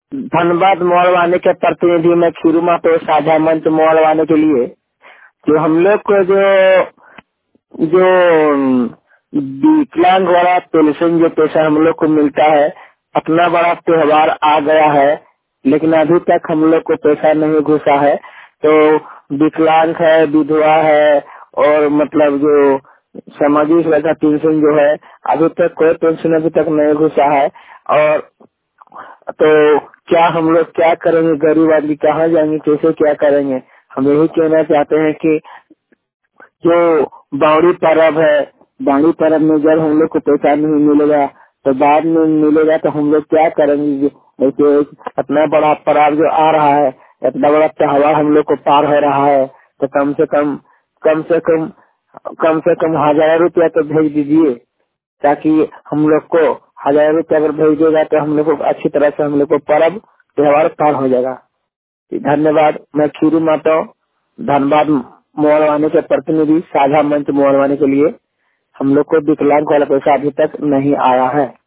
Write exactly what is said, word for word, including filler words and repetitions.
धनबाद मोड़वाने के प्रतिनिधि मैं खीरूमा तो साझा मंच मोड़वाने के लिए जो हम लोग को जो जो विकलांग वाला पेंशन जो पैसा हम लोग को मिलता है, अपना बड़ा त्योहार आ गया है लेकिन अभी तक हम लोग को पैसा नहीं घुसा है। तो विकलांग है, विधवा है और मतलब जो सामाजिक सुरक्षा पेंशन जो है अभी तक कोई पेंशन अभी तक नहीं घुसा है। और तो क्या हम लोग क्या करेंगे, गरीब आदमी कहाँ जाएंगे, कैसे क्या करेंगे। हम यही कहना चाहते हैं कि जो बावड़ी पर्व है, बावड़ी पर्व में जब हम लोग को पैसा नहीं मिलेगा तो बाद में मिलेगा तो हम लोग क्या करेंगे। जैसे इतना बड़ा पर्व जो आ रहा है, इतना बड़ा त्योहार हम लोग को पार हो रहा है, तो कम से कम कम से कम कम से कम हजार रुपया तो भेज दीजिए, ताकि हम लोग को हजार रुपया अगर भेज देगा तो हम लोग को अच्छी तरह से हम लोग को पर्व त्योहार पार हो जाएगा। धन्यवाद। मैं खीरू माता धनबाद मोड़वाने के प्रतिनिधि साझा मंच मोड़वाने के लिए। हम लोग को विकलांग वाला पैसा अभी तक नहीं आया है।